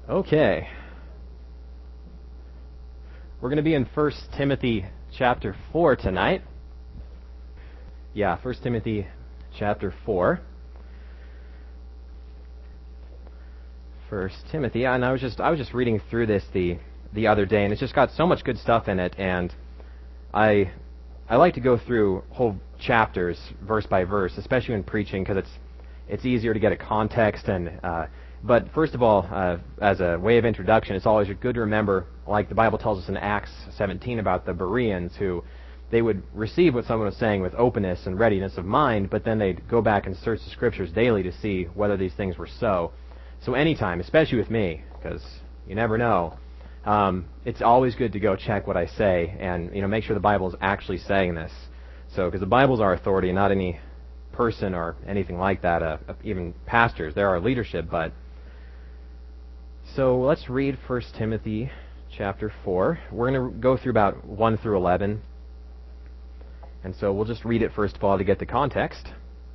Okay. We're going to be in 1 Timothy chapter 4 tonight. Yeah, 1 Timothy chapter 4. 1 Timothy. Yeah, and I was just reading through this the other day, and it's just got so much good stuff in it, and I like to go through whole chapters verse by verse, especially when preaching, because it's easier to get a context. And but first of all, as a way of introduction, it's always good to remember, like the Bible tells us in Acts 17 about the Bereans, who they would receive what someone was saying with openness and readiness of mind, but then they'd go back and search the Scriptures daily to see whether these things were so. So anytime, especially with me, because you never know, it's always good to go check what I say and make sure the Bible is actually saying this. So, because the Bible's our authority, not any person or anything like that, even pastors. They're our leadership, but... So let's read 1 Timothy chapter 4. We're going to go through about 1 through 11. And so we'll just read it first of all to get the context.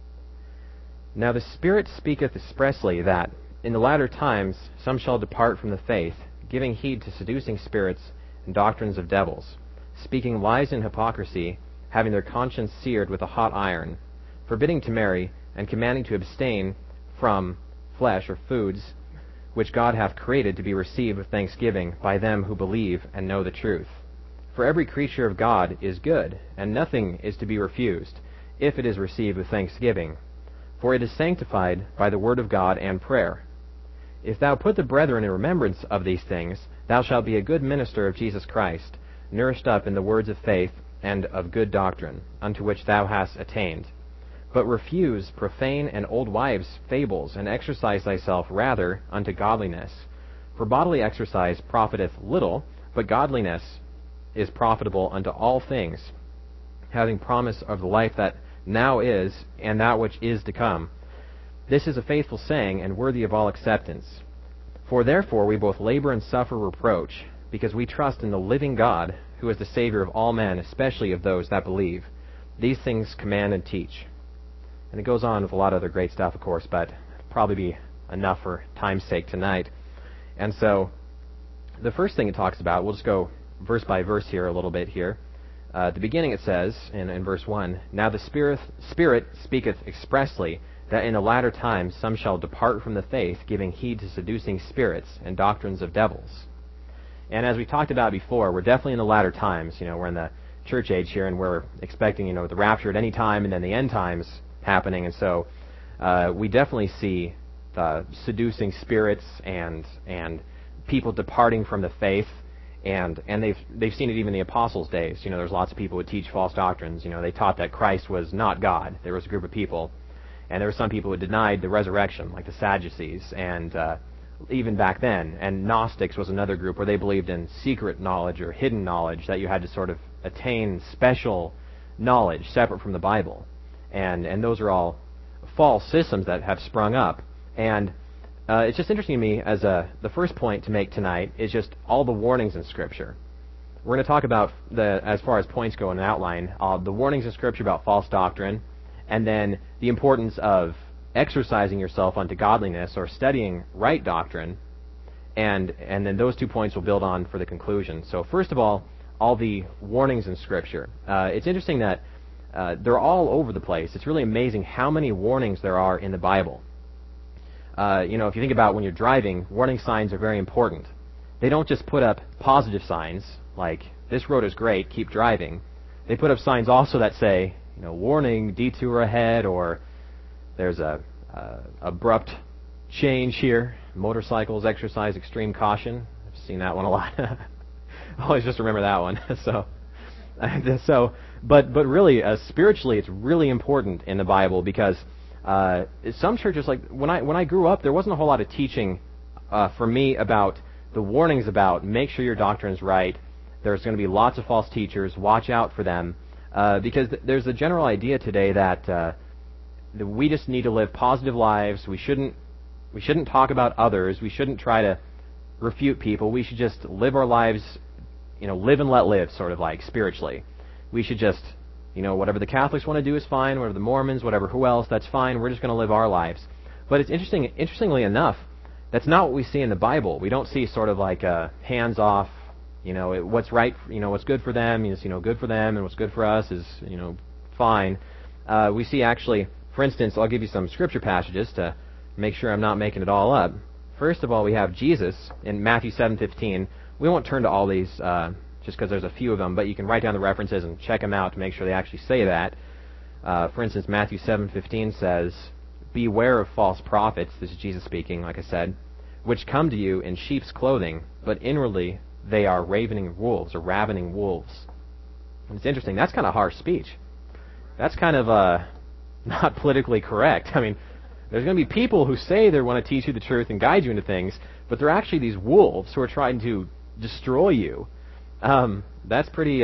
Now the Spirit speaketh expressly that in the latter times some shall depart from the faith, giving heed to seducing spirits and doctrines of devils, speaking lies in hypocrisy, having their conscience seared with a hot iron, forbidding to marry, and commanding to abstain from flesh or foods which God hath created to be received with thanksgiving by them who believe and know the truth. For every creature of God is good, and nothing is to be refused, if it is received with thanksgiving. For it is sanctified by the word of God and prayer. If thou put the brethren in remembrance of these things, thou shalt be a good minister of Jesus Christ, nourished up in the words of faith and of good doctrine, unto which thou hast attained. But refuse profane and old wives' fables, and exercise thyself rather unto godliness. For bodily exercise profiteth little, but godliness is profitable unto all things, having promise of the life that now is, and that which is to come. This is a faithful saying, and worthy of all acceptance. For therefore we both labor and suffer reproach, because we trust in the living God, who is the Savior of all men, especially of those that believe. These things command and teach. And it goes on with a lot of other great stuff, of course, but probably be enough for time's sake tonight. And so, the first thing it talks about, we'll just go verse by verse here a little bit here. At the beginning it says, in verse 1, Now the Spirit speaketh expressly, that in the latter times some shall depart from the faith, giving heed to seducing spirits and doctrines of devils. And as we talked about before, we're definitely in the latter times. We're in the church age here, and we're expecting, the rapture at any time, and then the end times happening. And so we definitely see seducing spirits and people departing from the faith, and they've seen it even in the apostles' days. There's lots of people who teach false doctrines. They taught that Christ was not God. There was a group of people, and there were some people who denied the resurrection, like the Sadducees, and even back then. And Gnostics was another group where they believed in secret knowledge or hidden knowledge, that you had to sort of attain special knowledge separate from the Bible. And those are all false systems that have sprung up. And it's just interesting to me, as the first point to make tonight, is just all the warnings in Scripture. We're going to talk about, as far as points go in an outline, the warnings in Scripture about false doctrine, and then the importance of exercising yourself unto godliness, or studying right doctrine, and then those 2 points will build on for the conclusion. So first of all the warnings in Scripture. It's interesting that they're all over the place. It's really amazing how many warnings there are in the Bible. If you think about when you're driving, warning signs are very important. They don't just put up positive signs, like, this road is great, keep driving. They put up signs also that say, warning, detour ahead, or there's a abrupt change here. Motorcycles exercise extreme caution. I've seen that one a lot. Always just remember that one. But really, spiritually, it's really important in the Bible, because some churches, like when I grew up, there wasn't a whole lot of teaching for me about the warnings about make sure your doctrine is right. There's going to be lots of false teachers. Watch out for them, because there's a general idea today that we just need to live positive lives. We shouldn't talk about others. We shouldn't try to refute people. We should just live our lives, live and let live, sort of like spiritually. We should just, whatever the Catholics want to do is fine, whatever the Mormons, who else, that's fine. We're just going to live our lives. But it's interestingly enough, That's not what we see in the Bible. We don't see sort of like hands off, what's right, what's good for them is, good for them, and what's good for us is, fine. We see actually, for instance, I'll give you some scripture passages to make sure I'm not making it all up. First of all, we have Jesus in Matthew 7:15. We won't turn to all these just because there's a few of them, but you can write down the references and check them out to make sure they actually say that. For instance, Matthew 7:15 says, "Beware of false prophets," this is Jesus speaking, like I said, "which come to you in sheep's clothing, but inwardly they are ravening wolves," or ravening wolves. And it's interesting, that's kind of harsh speech. That's kind of not politically correct. I mean, there's going to be people who say they want to teach you the truth and guide you into things, but they're actually these wolves who are trying to destroy you. That's pretty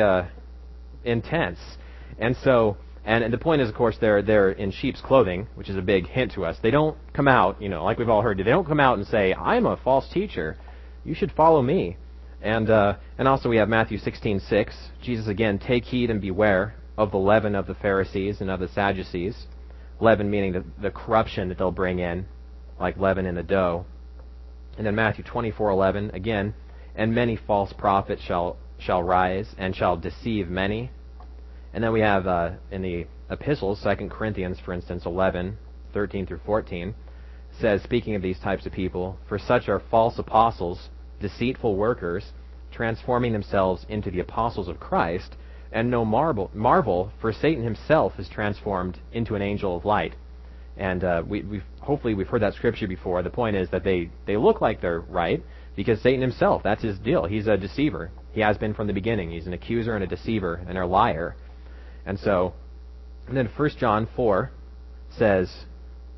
intense. And so, and the point is, of course, they're in sheep's clothing, which is a big hint to us. They don't come out, like we've all heard, they don't come out and say, "I'm a false teacher. You should follow me." And also we have Matthew 16:6. Jesus again, "Take heed and beware of the leaven of the Pharisees and of the Sadducees." Leaven meaning the corruption that they'll bring in, like leaven in the dough. And then Matthew 24:11 again, "And many false prophets shall rise and shall deceive many." And then we have in the epistles, 2 Corinthians, for instance, 11:13 through 14, says, speaking of these types of people, "For such are false apostles, deceitful workers, transforming themselves into the apostles of Christ, and no marvel, for Satan himself is transformed into an angel of light." And hopefully we've heard that scripture before. The point is that they look like they're right because Satan himself, that's his deal. He's a deceiver. He has been from the beginning. He's an accuser and a deceiver and a liar. And then 1 John 4 says,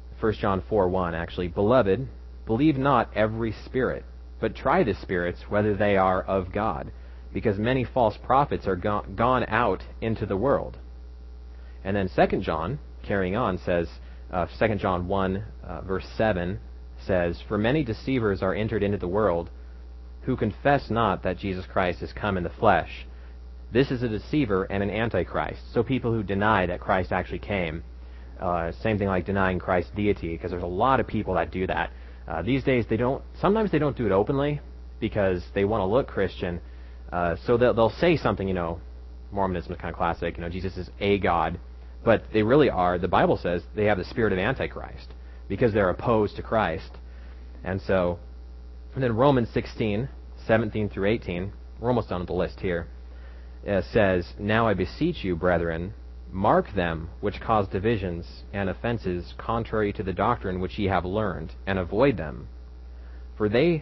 1 John 4:1 actually, "Beloved, believe not every spirit, but try the spirits whether they are of God, because many false prophets are gone out into the world." And then 2 John, carrying on, says, 2 John 1, verse 7, says, "For many deceivers are entered into the world, who confess not that Jesus Christ is come in the flesh. This is a deceiver and an antichrist." So people who deny that Christ actually came. Same thing like denying Christ's deity, because there's a lot of people that do that. These days, sometimes they don't do it openly because they want to look Christian. So they'll say something, Mormonism is kind of classic, Jesus is a God, but they really are, the Bible says, they have the spirit of Antichrist because they're opposed to Christ. And then Romans 16:17 through 18, we're almost done with the list here, says, "Now I beseech you, brethren, mark them which cause divisions and offenses contrary to the doctrine which ye have learned, and avoid them. For they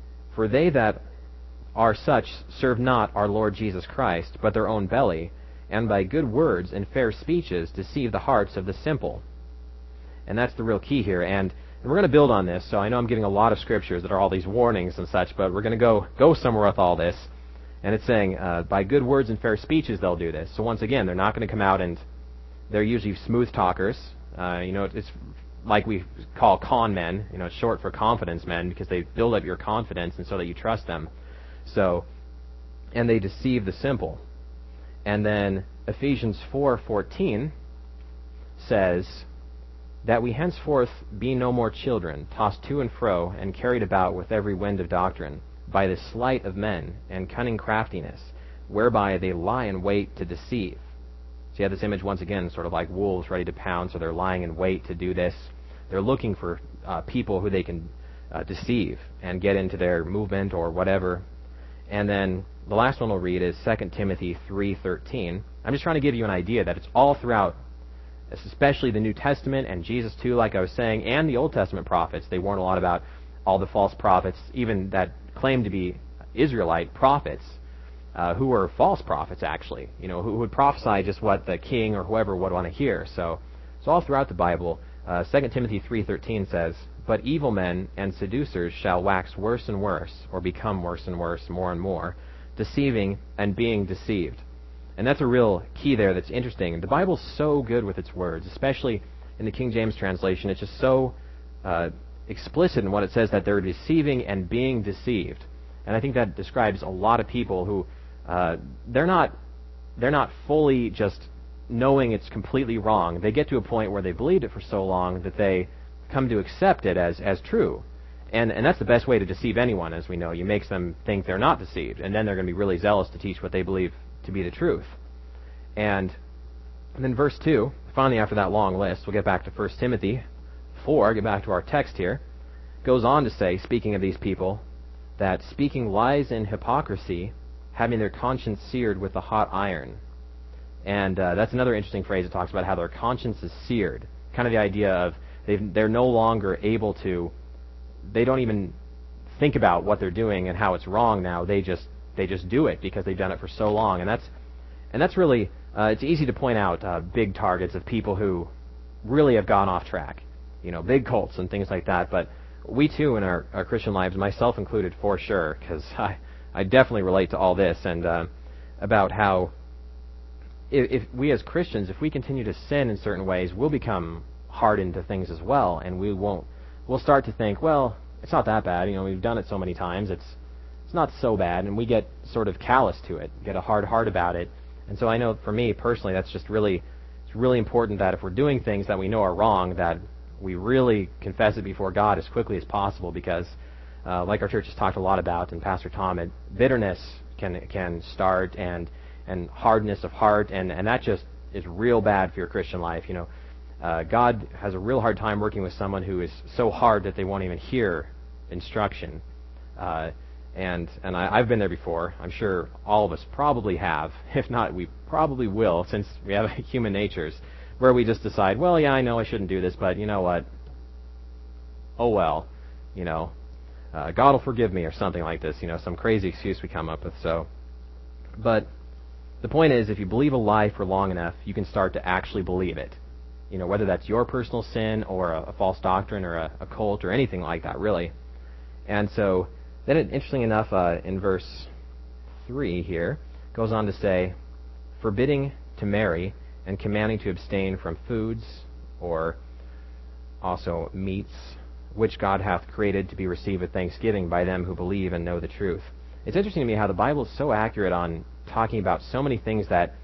that are such serve not our Lord Jesus Christ, but their own belly, and by good words and fair speeches deceive the hearts of the simple." And that's the real key here. And we're going to build on this. So I know I'm giving a lot of scriptures that are all these warnings and such, but we're going to go somewhere with all this. And it's saying, by good words and fair speeches they'll do this. So once again, they're not going to come out and they're usually smooth talkers. It's like we call con men. It's short for confidence men because they build up your confidence and so that you trust them. And they deceive the simple. And then Ephesians 4:14 says that we henceforth be no more children, tossed to and fro, and carried about with every wind of doctrine, by the sleight of men and cunning craftiness, whereby they lie in wait to deceive. So you have this image once again, sort of like wolves ready to pounce, so they're lying in wait to do this. They're looking for people who they can deceive and get into their movement or whatever. And then the last one we'll read is 2 Timothy 3:13. I'm just trying to give you an idea that it's all throughout, especially the New Testament and Jesus too, like I was saying, and the Old Testament prophets. They warn a lot about all the false prophets, even that claim to be Israelite prophets, who were false prophets actually, who would prophesy just what the king or whoever would want to hear. So it's all throughout the Bible. 2 Timothy 3:13 says, "But evil men and seducers shall wax worse and worse, or become worse and worse, more and more, deceiving and being deceived." And that's a real key there that's interesting. The Bible's so good with its words, especially in the King James translation. It's just so explicit in what it says, that they're deceiving and being deceived. And I think that describes a lot of people who they're not fully just knowing it's completely wrong. They get to a point where they believed it for so long that they come to accept it as true. And that's the best way to deceive anyone, as we know. You make them think they're not deceived, and then they're going to be really zealous to teach what they believe to be the truth. And then verse 2, finally after that long list, we'll get back to 1 Timothy 4, get back to our text here, goes on to say, speaking of these people, that speaking lies in hypocrisy, having their conscience seared with the hot iron. And that's another interesting phrase that talks about how their conscience is seared. Kind of the idea of they're no longer able to, they don't even think about what they're doing and how it's wrong now. They just do it because they've done it for so long. And that's really, it's easy to point out big targets of people who really have gone off track. Big cults and things like that. But we too in our Christian lives, myself included for sure, because I definitely relate to all this, and about how if we as Christians, if we continue to sin in certain ways, we'll become hardened to things as well, and we'll start to think, well, it's not that bad. We've done it so many times, it's not so bad, and we get sort of callous to it, get a hard heart about it. And so I know for me personally, that's just it's really important that if we're doing things that we know are wrong, that we really confess it before God as quickly as possible, because like our church has talked a lot about, and Pastor Tom, bitterness can start, and hardness of heart, and that just is real bad for your Christian life. God has a real hard time working with someone who is so hard that they won't even hear instruction. And I've been there before. I'm sure all of us probably have. If not, we probably will, since we have human natures, where we just decide, well, yeah, I know I shouldn't do this, but you know what? Oh well, God will forgive me, or something like this. Some crazy excuse we come up with. But the point is, if you believe a lie for long enough, you can start to actually believe it. Whether that's your personal sin or a false doctrine or a cult or anything like that, really. And so then, interesting enough, in verse 3 here, goes on to say, forbidding to marry and commanding to abstain from foods, or also meats, which God hath created to be received with thanksgiving by them who believe and know the truth. It's interesting to me how the Bible is so accurate on talking about so many things that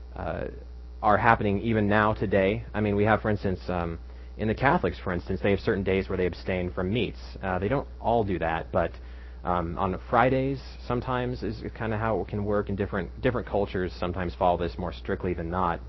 are happening even now today. I mean, we have, for instance, in the Catholics, for instance, they have certain days where they abstain from meats. They don't all do that, but on Fridays sometimes is kind of how it can work. In different cultures sometimes follow this more strictly than not,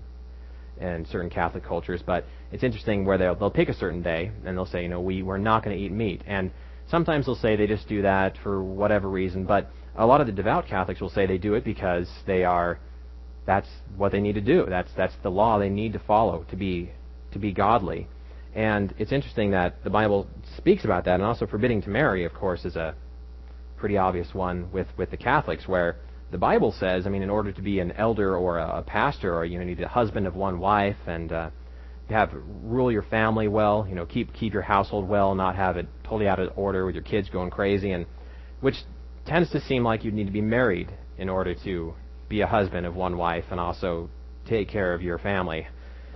in certain Catholic cultures. But it's interesting where they'll pick a certain day and they'll say, we're not going to eat meat. And sometimes they'll say they just do that for whatever reason. But a lot of the devout Catholics will say they do it because that's what they need to do. That's the law they need to follow to be godly. And it's interesting that the Bible speaks about that, and also forbidding to marry, of course, is a pretty obvious one with the Catholics, where the Bible says, in order to be an elder or a pastor, or you need a husband of one wife, and rule your family well, keep your household well, not have it totally out of order with your kids going crazy, and which tends to seem like you'd need to be married in order to be a husband of one wife and also take care of your family.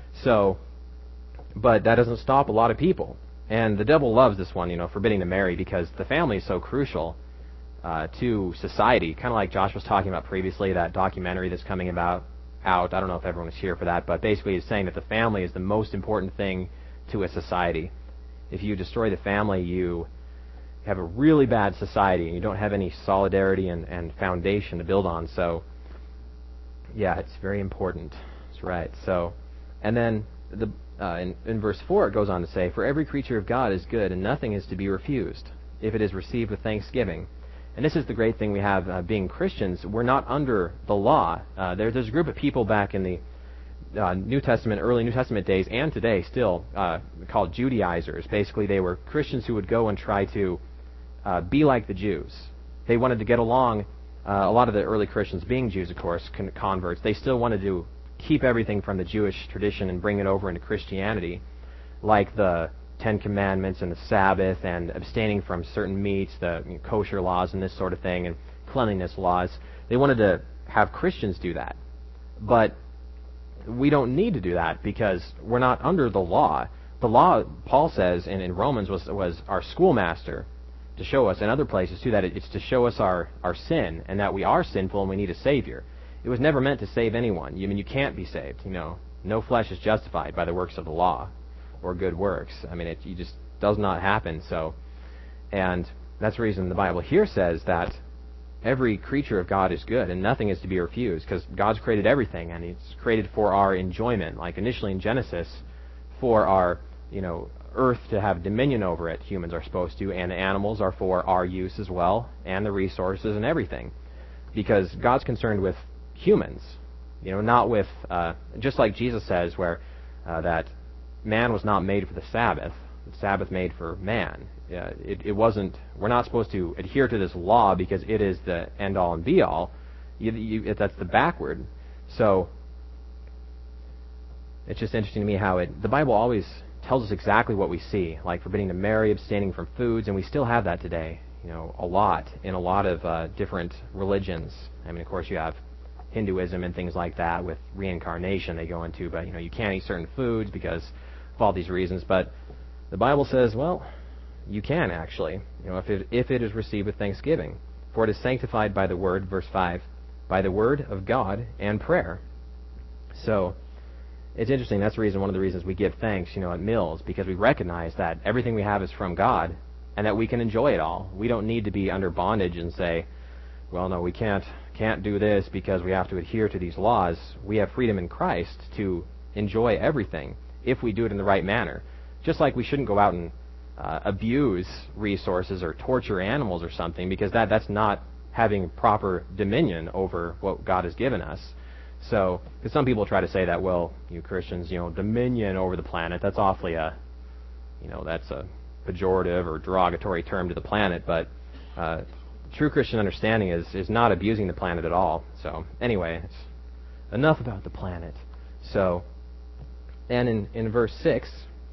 But that doesn't stop a lot of people. And the devil loves this one, forbidding to marry, because the family is so crucial to society. Kind of like Josh was talking about previously, that documentary that's coming out. I don't know if everyone is here for that, but basically he's saying that the family is the most important thing to a society. If you destroy the family, you have a really bad society, and you don't have any solidarity and foundation to build on. So, yeah, it's very important. That's right. So, and then in verse 4 it goes on to say, for every creature of God is good, and nothing is to be refused, if it is received with thanksgiving. And this is the great thing we have being Christians. We're not under the law. There's a group of people back in the early New Testament days, and today still, called Judaizers. Basically, they were Christians who would go and try to be like the Jews. They wanted to get along. A lot of the early Christians, being Jews, of course, converts, they still wanted to keep everything from the Jewish tradition and bring it over into Christianity, like the Ten Commandments and the Sabbath and abstaining from certain meats, the kosher laws and this sort of thing, and cleanliness laws. They wanted to have Christians do that. But we don't need to do that, because we're not under the law. The law, Paul says in Romans, was our schoolmaster to show us, in other places too, that it's to show us our sin, and that we are sinful and we need a Savior. It was never meant to save anyone. You can't be saved. No flesh is justified by the works of the law or good works. It just does not happen. So And that's the reason the Bible here says that every creature of God is good and nothing is to be refused, because God's created everything and He's created for our enjoyment. Like initially in Genesis, for our, earth to have dominion over it, humans are supposed to, and the animals are for our use as well, and the resources and everything. Because God's concerned with humans, not with, just like Jesus says, where that man was not made for the Sabbath made for man. It wasn't, we're not supposed to adhere to this law because it is the end-all and be-all. That's the backward. So, it's just interesting to me how the Bible always tells us exactly what we see, like forbidding to marry, abstaining from foods, and we still have that today, a lot, in a lot of different religions. I mean, of course, you have Hinduism and things like that with reincarnation they go into, but, you can't eat certain foods because of all these reasons, but the Bible says, well, you can actually, if it is received with thanksgiving. For it is sanctified by the word, verse 5, by the word of God and prayer. So, it's interesting. That's one of the reasons we give thanks, at meals, because we recognize that everything we have is from God and that we can enjoy it all. We don't need to be under bondage and say, well, no, we can't do this because we have to adhere to these laws. We have freedom in Christ to enjoy everything if we do it in the right manner. Just like we shouldn't go out and abuse resources or torture animals or something, because that's not having proper dominion over what God has given us. So, because some people try to say that, well, you Christians, dominion over the planet, that's awfully that's a pejorative or derogatory term to the planet, but true Christian understanding is not abusing the planet at all. So, anyway, it's enough about the planet. So, and in verse 6,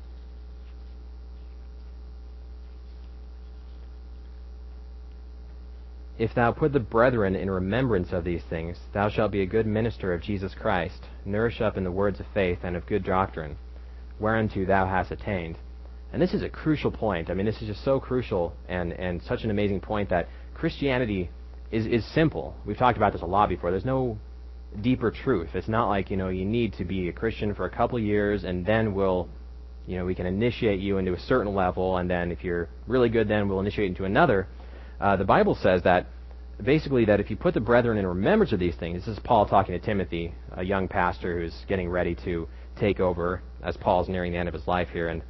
if thou put the brethren in remembrance of these things, thou shalt be a good minister of Jesus Christ, nourished up in the words of faith and of good doctrine, whereunto thou hast attained. And this is a crucial point. I mean, this is just so crucial and such an amazing point that Christianity is simple. We've talked about this a lot before. There's no deeper truth. It's not like, you need to be a Christian for a couple of years and then we can initiate you into a certain level, and then if you're really good, then we'll initiate into another. The Bible says that basically that if you put the brethren in remembrance of these things, this is Paul talking to Timothy, a young pastor who's getting ready to take over as Paul's nearing the end of his life here, and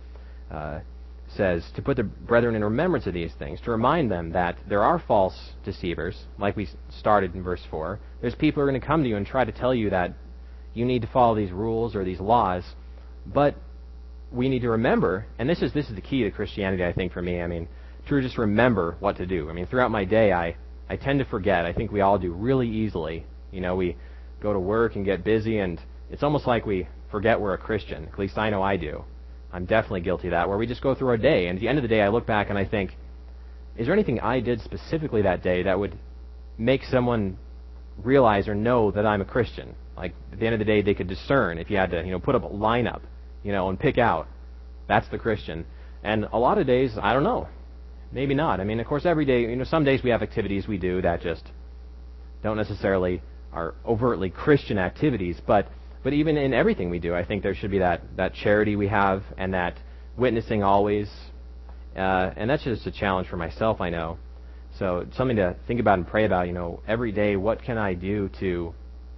says to put the brethren in remembrance of these things, to remind them that there are false deceivers, like we started in verse 4. There's people who are going to come to you and try to tell you that you need to follow these rules or these laws, but we need to remember, and this is the key to Christianity, I think, for me. I mean, to just remember what to do. I mean, throughout my day, I tend to forget. I think we all do really easily. We go to work and get busy, and it's almost like we forget we're a Christian. At least I know I do. I'm definitely guilty of that, where we just go through our day, and at the end of the day, I look back and I think, is there anything I did specifically that day that would make someone realize or know that I'm a Christian? Like, at the end of the day, they could discern if you had to, put up a lineup, and pick out, that's the Christian. And a lot of days, I don't know. Maybe not. I mean, of course, every day, some days we have activities we do that just don't necessarily are overtly Christian activities, but even in everything we do, I think there should be that charity we have and that witnessing always. And that's just a challenge for myself, I know. So it's something to think about and pray about, every day, what can I do to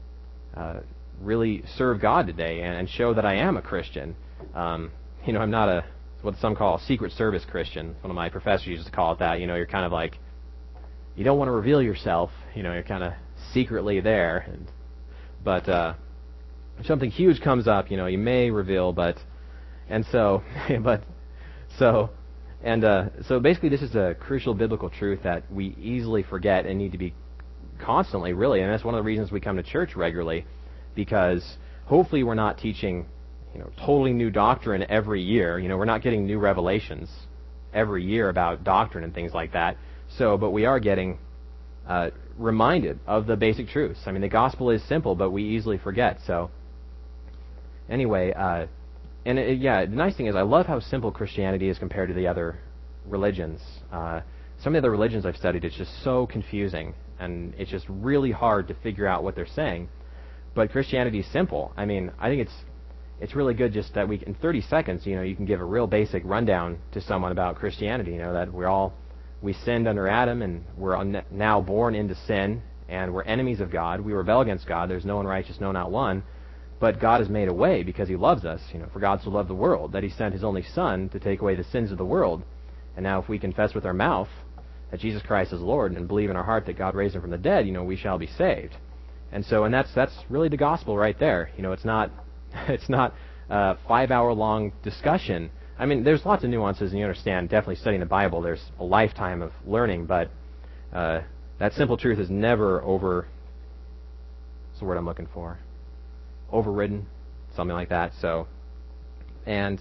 really serve God today and show that I am a Christian? I'm not what some call a Secret Service Christian. One of my professors used to call it that. You're kind of like, you don't want to reveal yourself. You're kind of secretly there. But if something huge comes up, you may reveal, so basically this is a crucial biblical truth that we easily forget and need to be constantly, really, and that's one of the reasons we come to church regularly, because hopefully we're not teaching totally new doctrine every year. We're not getting new revelations every year about doctrine and things like that. But we are getting reminded of the basic truths. I mean, the gospel is simple, but we easily forget. So, anyway, the nice thing is I love how simple Christianity is compared to the other religions. Some of the other religions I've studied, it's just so confusing, and it's just really hard to figure out what they're saying. But Christianity is simple. I mean, I think it's really good just that in 30 seconds, you can give a real basic rundown to someone about Christianity, that we're all we sinned under Adam, and we're now born into sin, and we're enemies of God. We rebel against God. There's no one righteous, no, not one. But God has made a way because He loves us. For God so loved the world that He sent His only Son to take away the sins of the world. And now if we confess with our mouth that Jesus Christ is Lord and believe in our heart that God raised Him from the dead, we shall be saved. And that's really the gospel right there. It's not a 5-hour-long discussion. I mean, there's lots of nuances, and you understand, definitely studying the Bible, there's a lifetime of learning, but that simple truth is never what's the word I'm looking for? Overridden, something like that. And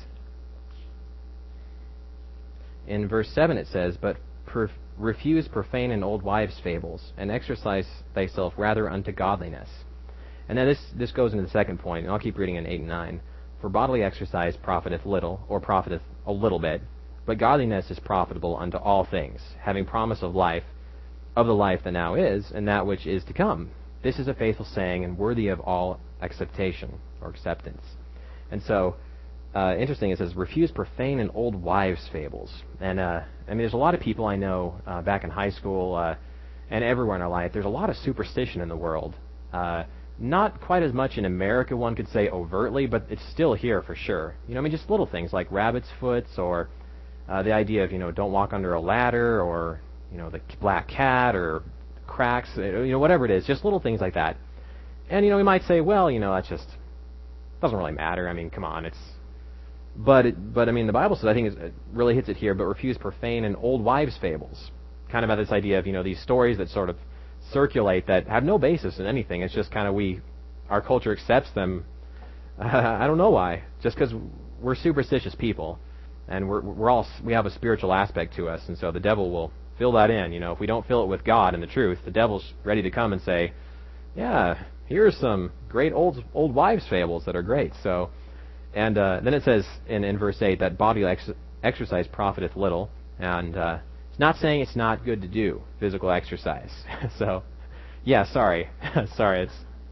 in verse 7 it says, "But refuse profane and old wives' fables, and exercise thyself rather unto godliness." And then this goes into the second point, and I'll keep reading in 8 and 9. "For bodily exercise profiteth little, or profiteth a little bit, but godliness is profitable unto all things, having promise of the life that now is, and that which is to come. This is a faithful saying, and worthy of all acceptation," or acceptance. And so, interesting, it says, "Refuse profane and old wives' fables." And, there's a lot of people I know back in high school and everywhere in our life, there's a lot of superstition in the world. Not quite as much in America, one could say overtly, but it's still here for sure. Just little things like rabbit's foots, or the idea of, don't walk under a ladder, or, the black cat, or cracks, whatever it is, just little things like that. And, we might say, well, that just doesn't really matter. I mean, come on, But the Bible says, I think it really hits it here, but refuse profane and old wives' fables. Kind of about this idea of, these stories that sort of circulate that have no basis in anything. It's just kind of our culture accepts them. I don't know why. Just because we're superstitious people, and we have a spiritual aspect to us, and so the devil will fill that in. If we don't fill it with God and the truth, the devil's ready to come and say, yeah, here's some great old wives' fables that are great. So, and then it says in verse 8 that bodily exercise profiteth little, and it's not saying it's not good to do physical exercise. So, yeah, sorry, it's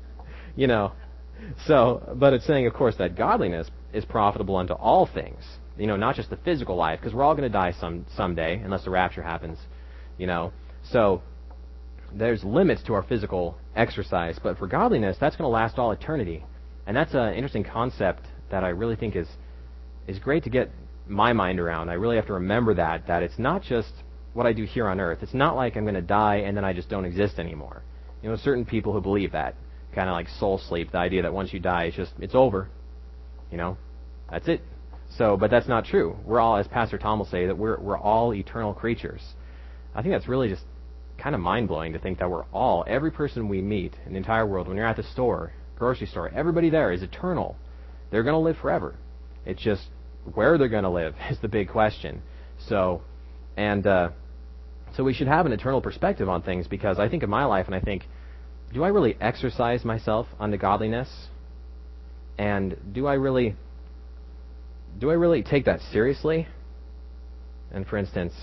but it's saying, of course, that godliness is profitable unto all things. Not just the physical life, because we're all going to die someday, unless the rapture happens. So there's limits to our physical exercise, but for godliness, that's going to last all eternity. And that's an interesting concept that I really think is great to get my mind around. I really have to remember that it's not just what I do here on earth. It's not like I'm going to die and then I just don't exist anymore. Certain people who believe that, kind of like soul sleep, the idea that once you die, it's over. That's it. So, but that's not true. We're all, as Pastor Tom will say, that we're all eternal creatures. I think that's really just kind of mind-blowing to think that every person we meet in the entire world, when you're at the store, grocery store, everybody there is eternal. They're going to live forever. It's just where they're going to live is the big question. So we should have an eternal perspective on things, because I think of my life and I think, do I really exercise myself unto godliness? And do I really take that seriously? And for instance,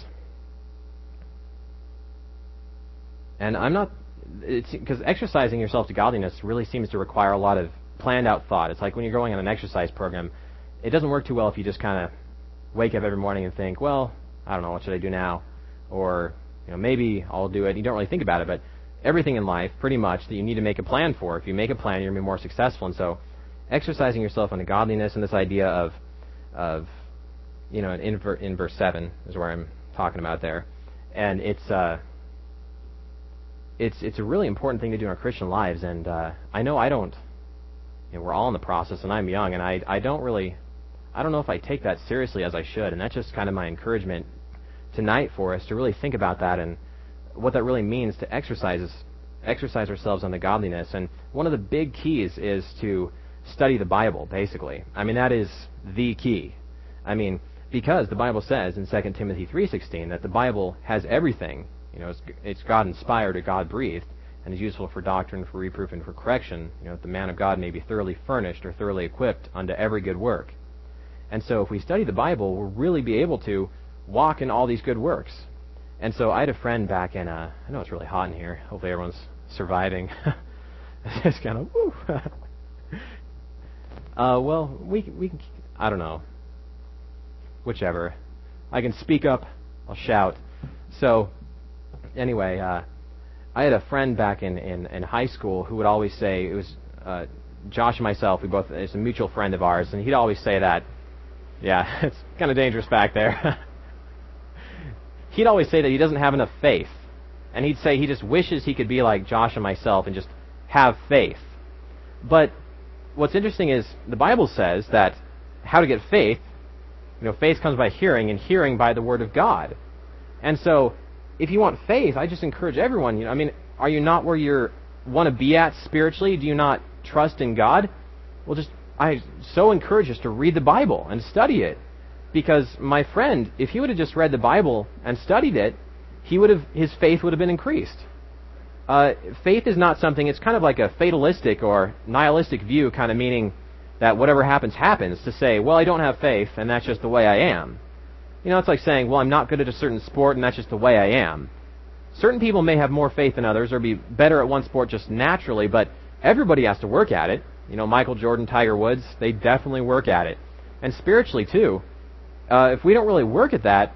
and I'm not, it's because exercising yourself to godliness really seems to require a lot of planned out thought. It's like when you're going on an exercise program, it doesn't work too well if you just kind of wake up every morning and think, well, I don't know, what should I do now? Or, maybe I'll do it. You don't really think about it, but everything in life, pretty much, that you need to make a plan for. If you make a plan, you're going to be more successful. And so exercising yourself unto godliness, and this idea of in verse 7 is where I'm talking about there. And it's a really important thing to do in our Christian lives. And I know I don't, we're all in the process, and I'm young, and I don't know if I take that seriously as I should. And that's just kind of my encouragement tonight for us to really think about that and what that really means to exercise ourselves on the godliness. And one of the big keys is to study the Bible, basically. That is the key. Because the Bible says in 2 Timothy 3:16 that the Bible has everything. It's God-inspired or God-breathed, and is useful for doctrine, for reproof, and for correction, that the man of God may be thoroughly furnished or thoroughly equipped unto every good work. And so if we study the Bible, we'll really be able to walk in all these good works. And so I had a friend back in, I know it's really hot in here. Hopefully everyone's surviving. It's kind of, woo. Well, we can, I don't know. Whichever. I can speak up. I'll shout. So, anyway, I had a friend back in high school who would always say, it was Josh and myself, it's a mutual friend of ours, and he'd always say that, yeah, it's kind of dangerous back there. He'd always say that he doesn't have enough faith. And he'd say he just wishes he could be like Josh and myself and just have faith. But what's interesting is the Bible says that how to get faith, faith comes by hearing, and hearing by the Word of God. And so, if you want faith, I just encourage everyone, are you not where you want to be at spiritually? Do you not trust in God? Well, I so encourage us to read the Bible and study it. Because my friend, if he would have just read the Bible and studied it, his faith would have been increased. Faith is not something, it's kind of like a fatalistic or nihilistic view, kind of meaning that whatever happens, happens, to say, well, I don't have faith, and that's just the way I am. It's like saying, well, I'm not good at a certain sport, and that's just the way I am. Certain people may have more faith than others, or be better at one sport just naturally, but everybody has to work at it. Michael Jordan, Tiger Woods, they definitely work at it. And spiritually, too. If we don't really work at that,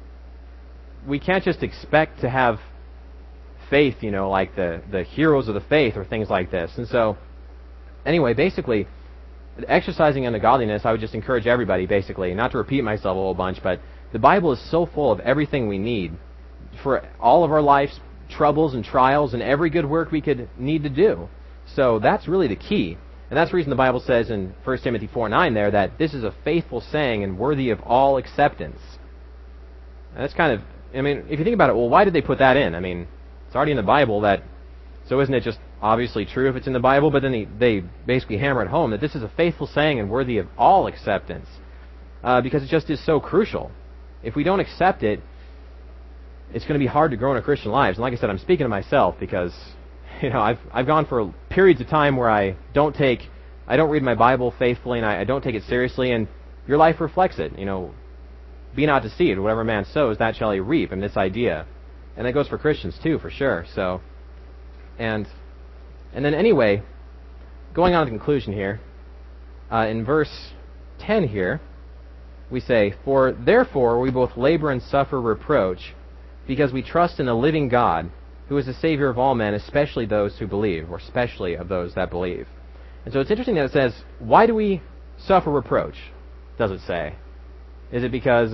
we can't just expect to have faith, like the heroes of the faith or things like this. And so, anyway, basically, exercising unto godliness, I would just encourage everybody, basically, not to repeat myself a whole bunch, but the Bible is so full of everything we need for all of our life's troubles and trials and every good work we could need to do. So that's really the key. And that's the reason the Bible says in 1 Timothy 4:9 there that this is a faithful saying and worthy of all acceptance. And that's kind of, if you think about it, well, why did they put that in? It's already in the Bible, so isn't it just obviously true if it's in the Bible? But then they basically hammer it home that this is a faithful saying and worthy of all acceptance. Because it just is so crucial. If we don't accept it, it's going to be hard to grow in our Christian lives. And like I said, I'm speaking to myself because, I've gone for periods of time where I don't read my Bible faithfully, and I don't take it seriously, and your life reflects it. Be not deceived. Whatever man sows, that shall he reap. And this idea. And that goes for Christians too, for sure. So, and then anyway, going on to the conclusion here, in verse 10 here, we say, "For therefore we both labor and suffer reproach, because we trust in the living God, who is the Savior of all men, especially those who believe," or especially of those that believe. And so it's interesting that it says, why do we suffer reproach? Does it say? Is it because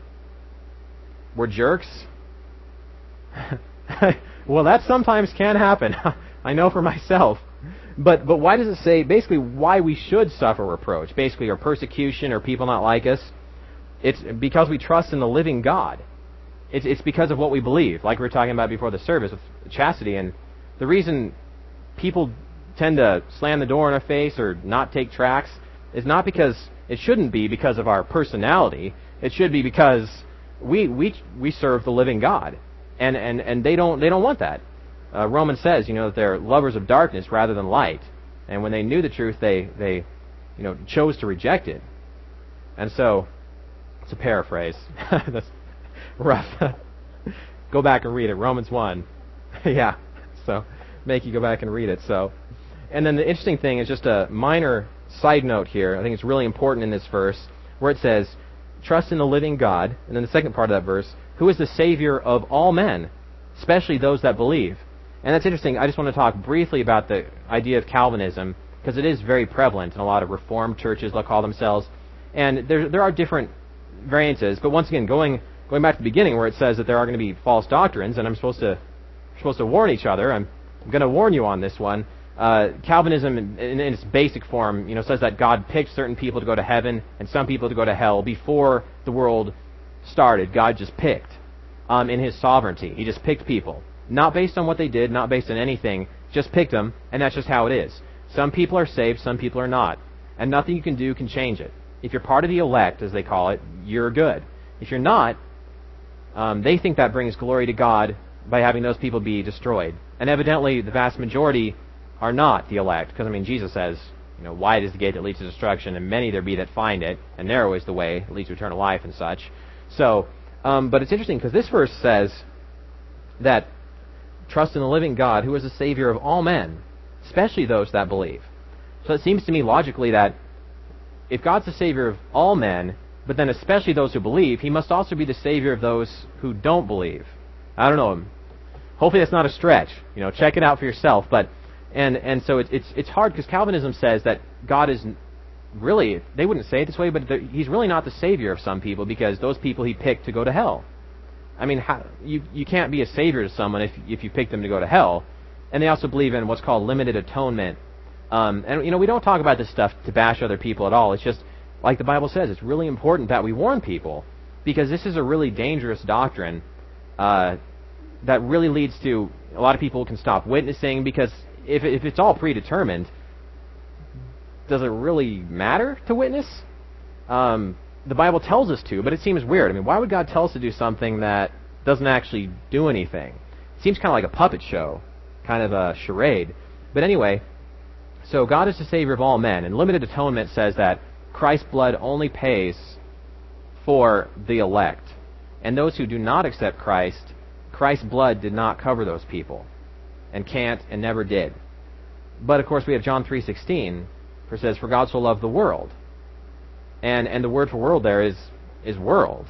we're jerks? Well, that sometimes can happen. I know for myself. But why does it say basically why we should suffer reproach? Basically, or persecution, or people not like us. It's because we trust in the living God. It's because of what we believe, like we were talking about before the service with chastity. And the reason people tend to slam the door in our face or not take tracts is not because it shouldn't be because of our personality. It should be because we serve the living God, and they don't want that. Romans says, that they're lovers of darkness rather than light, and when they knew the truth, they chose to reject it. And so, it's a paraphrase. That's rough. Go back and read it. Romans 1. Yeah. So, make you go back and read it. So, and then the interesting thing is just a minor side note here. I think it's really important in this verse where it says, "Trust in the living God," and then the second part of that verse, "who is the Savior of all men, especially those that believe." And that's interesting. I just want to talk briefly about the idea of Calvinism, because it is very prevalent in a lot of Reformed churches, they'll call themselves. And there are different variances, but once again, going back to the beginning where it says that there are going to be false doctrines, and I'm supposed to warn each other. I'm going to warn you on this one. Calvinism, in its basic form, says that God picked certain people to go to heaven and some people to go to hell before the world started. God just picked in His sovereignty. He just picked people, not based on what they did, not based on anything. Just picked them, and that's just how it is. Some people are saved, some people are not, and nothing you can do can change it. If you're part of the elect, as they call it, you're good. If you're not, they think that brings glory to God by having those people be destroyed. And evidently, the vast majority are not the elect, because Jesus says, wide is the gate that leads to destruction, and many there be that find it, and narrow is the way that leads to eternal life and such. So, but it's interesting because this verse says that trust in the living God, who is the Savior of all men, especially those that believe. So it seems to me logically that if God's the Savior of all men, but then especially those who believe, He must also be the Savior of those who don't believe. I don't know. Hopefully that's not a stretch. Check it out for yourself. But and so it's hard because Calvinism says that God is really, they wouldn't say it this way, but he's really not the savior of some people because those people he picked to go to hell. I mean, you can't be a savior to someone if you pick them to go to hell. And they also believe in what's called limited atonement. And we don't talk about this stuff to bash other people at all. It's just, like the Bible says, it's really important that we warn people because this is a really dangerous doctrine that really leads to a lot of people can stop witnessing because if it's all predetermined, does it really matter to witness? The Bible tells us to, but it seems weird. I mean, why would God tell us to do something that doesn't actually do anything? It seems kind of like a puppet show, kind of a charade. But anyway, so God is the Savior of all men, and limited atonement says that Christ's blood only pays for the elect. And those who do not accept Christ's blood did not cover those people, and can't and never did. But of course we have John 3:16, where it says, "For God so loved the world." And the word for world there is world.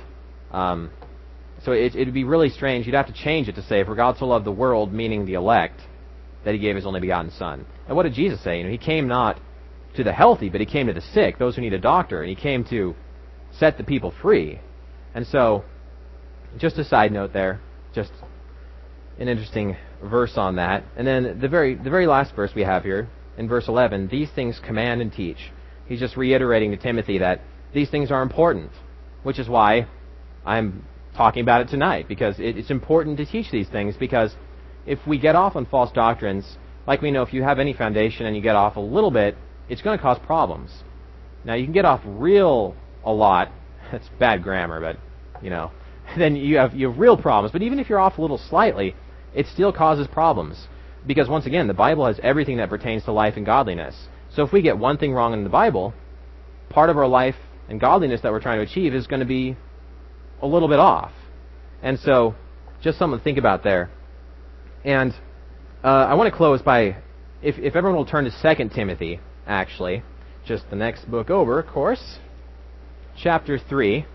So it'd be really strange. You'd have to change it to say, "For God so loved the world," meaning the elect, that he gave his only begotten Son. And what did Jesus say? He came not to the healthy, but he came to the sick, those who need a doctor. And he came to set the people free. And so, just a side note there, just an interesting verse on that. And then the very last verse we have here, in verse 11, "These things command and teach." He's just reiterating to Timothy that these things are important, which is why I'm talking about it tonight, because it's important to teach these things, because if we get off on false doctrines, like we know if you have any foundation and you get off a little bit, it's going to cause problems. Now, you can get off a lot, that's bad grammar, but, then you have real problems. But even if you're off a little slightly, it still causes problems. Because once again, the Bible has everything that pertains to life and godliness. So if we get one thing wrong in the Bible, part of our life and godliness that we're trying to achieve is going to be a little bit off. And so, just something to think about there. And I want to close by, if everyone will turn to 2 Timothy, actually, just the next book over, of course, chapter 3,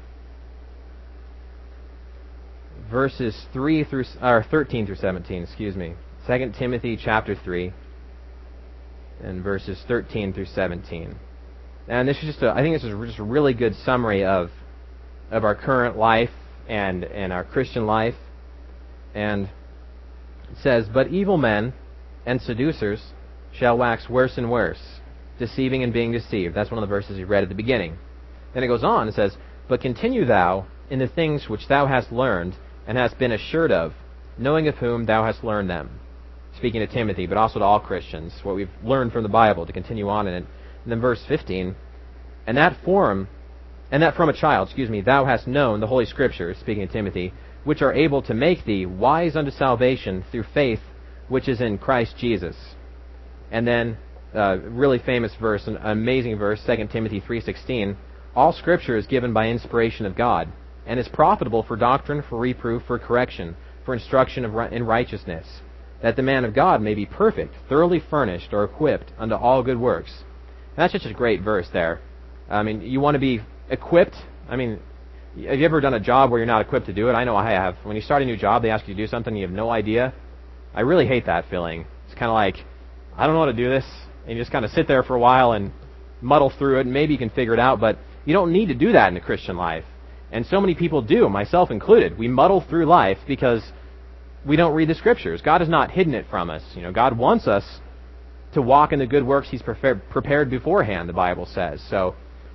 verses 13 through 17, excuse me. 2 Timothy chapter 3, and verses 13 through 17. And this is I think this is just a really good summary of our current life and our Christian life. And it says, "But evil men and seducers shall wax worse and worse, deceiving and being deceived." That's one of the verses you read at the beginning. Then it goes on, it says, "But continue thou in the things which thou hast learned and hast been assured of, knowing of whom thou hast learned them." Speaking to Timothy, but also to all Christians, what we've learned from the Bible, to continue on in it. And then verse 15, and that from a child, thou hast known the Holy Scriptures," speaking to Timothy, "which are able to make thee wise unto salvation through faith which is in Christ Jesus." And then, really famous verse, an amazing verse, 2 Timothy 3:16, "All Scripture is given by inspiration of God, and is profitable for doctrine, for reproof, for correction, for instruction in righteousness, that the man of God may be perfect, thoroughly furnished or equipped unto all good works." And that's just a great verse there. I mean, you want to be equipped. I mean, have you ever done a job where you're not equipped to do it? I know I have. When you start a new job, they ask you to do something, you have no idea. I really hate that feeling. It's kind of like, I don't know how to do this. And you just kind of sit there for a while and muddle through it, and maybe you can figure it out, but you don't need to do that in the Christian life. And so many people do, myself included. We muddle through life because we don't read the Scriptures. God has not hidden it from us. God wants us to walk in the good works He's prepared beforehand, the Bible says. So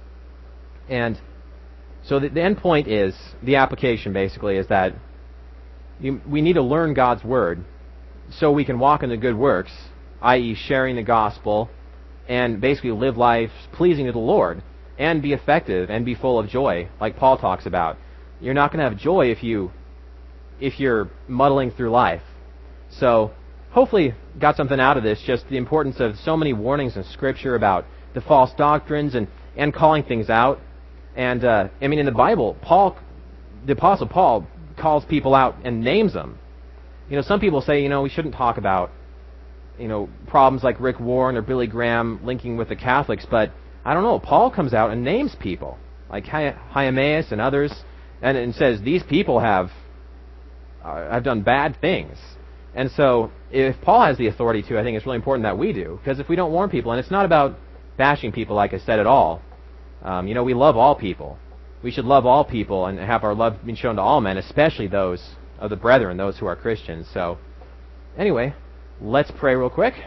the end point is, the application basically is that we need to learn God's Word so we can walk in the good works, i.e. sharing the gospel, and basically live lives pleasing to the Lord, and be effective and be full of joy, like Paul talks about. You're not going to have joy if you're muddling through life. So, hopefully got something out of this, just the importance of so many warnings in Scripture about the false doctrines and calling things out. And, in the Bible, the Apostle Paul calls people out and names them. Some people say, we shouldn't talk about, problems like Rick Warren or Billy Graham linking with the Catholics, but I don't know, Paul comes out and names people, like Hymenaeus and others, and says, these people have I've done bad things. And so if Paul has the authority to, I think it's really important that we do. Because if we don't warn people, and it's not about bashing people, like I said, at all. We love all people. We should love all people and have our love being shown to all men, especially those of the brethren, those who are Christians. So anyway, let's pray real quick.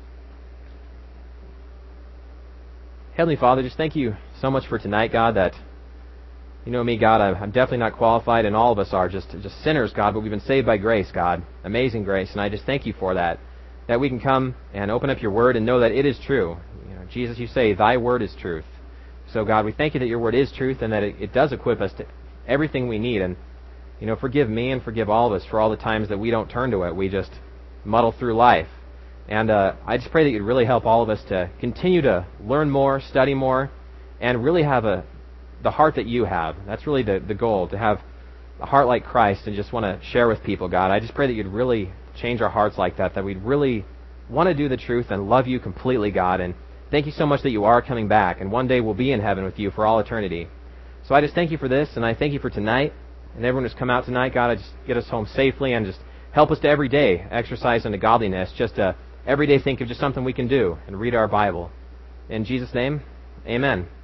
Heavenly Father, just thank you so much for tonight, God, that you know me, God, I'm definitely not qualified, and all of us are just sinners, God, but we've been saved by grace, God. Amazing grace, and I just thank you for that we can come and open up your word and know that it is true. Jesus, you say, thy word is truth. So, God, we thank you that your word is truth and that it does equip us to everything we need. And, forgive me and forgive all of us for all the times that we don't turn to it. We just muddle through life. And I just pray that you'd really help all of us to continue to learn more, study more, and really have the heart that you have. That's really the goal, to have a heart like Christ and just want to share with people, God. I just pray that you'd really change our hearts like that we'd really want to do the truth and love you completely, God. And thank you so much that you are coming back, and one day we'll be in heaven with you for all eternity. So I just thank you for this, and I thank you for tonight, and everyone who's come out tonight. God, I just get us home safely, and just help us to every day exercise into godliness, just to every day think of just something we can do and read our Bible. In Jesus' name, amen.